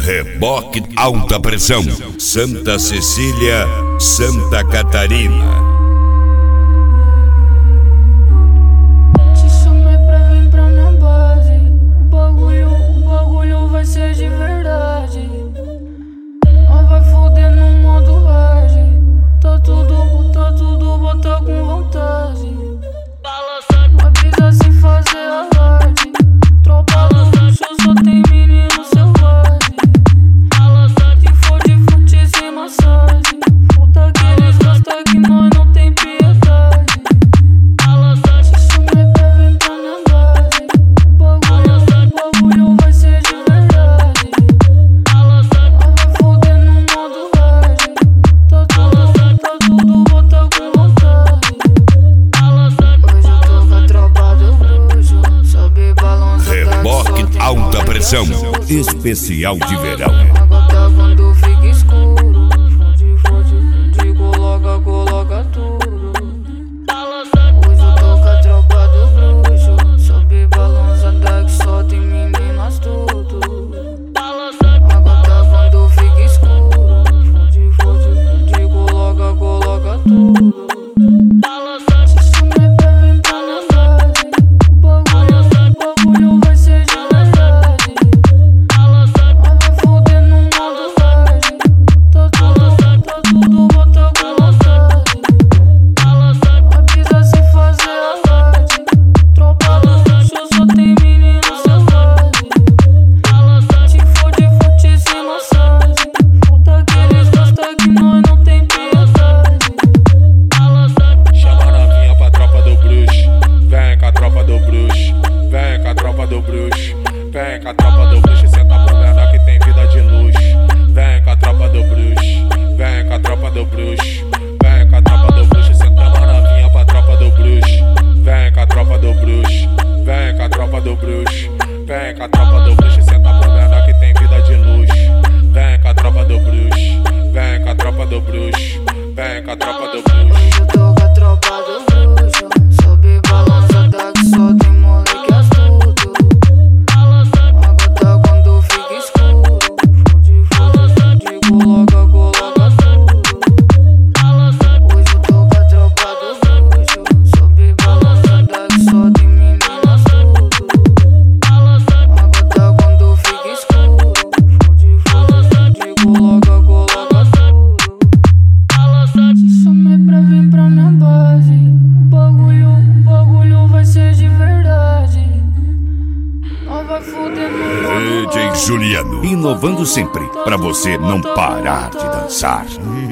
Reboque alta pressão, Santa Cecília, Santa Catarina. Te chamei pra vir pra minha base. O bagulho vai ser de verdade. Nós vai foder no modo hard. Tá tudo, bota com vontade. Vai brisa sem fazer alarde. Tropa do luxo, só tem menino selvagem. Que for de fute sem massagem. Puta que eles gostam que nós não tem piedade. Te chamei pra vir pra minha base. O bagulho vai ser de verdade. Nós vai foder no modo hard. Tá tudo, bota com vontade. Hoje eu tô com a tropa do bruxo. Sobe balança. Reboque alta pressão, especial de verão. Agora quando fica escuro, fode, coloca tudo. Hoje eu tô com a tropa do bruxo. Sobe balançada que só tem meninas tudo. Agora quando fica escuro, fode, coloca tudo. Te chamei pra vir pra minha base. O bagulho vai ser de verdade. Nós vai foder no modo hard. Tá tudo, bota com vontade. Vai brisa sem fazer alarde. Tropa do luxo, só tem menino selvagem. Te fode, fute sem massagem. Puta que eles gostam que nós não tem piedade. Chama a novinha pra tropa do bruxo. Vem com a tropa do bruxo. Vem com a tropa do bruxo. Vem com a tropa do bruxo. Senta pro menor que tem vida de luxo. Vem com a tropa do bruxo. Vem com a tropa do bruxo. Vem com a tropa do bruxo. Senta a novinha pra tropa do bruxo. Vem com a tropa do bruxo. Vem com a tropa do bruxo. Vem com a tropa do bruxo. Senta pro menor que tem vida de luxo. Vem com a tropa do bruxo. Vem com a tropa do bruxo. Vem com a tropa do bruxo. Hoje eu tô com a tropa do bruxo. Sobe balançada que só tem moleque astuto. Agora quando fica escuro, fode, coloca tudo. Hoje eu tô com a tropa do bruxo. Sobe balançada que só tem meninas tudo. Agora quando fica escuro, fode, coloca tudo. Te chamei pra vir pra minha base. O bagulho vai ser de verdade. Nós vai foder no modo DJ hard. Juliano, inovando sempre pra você não parar de dançar.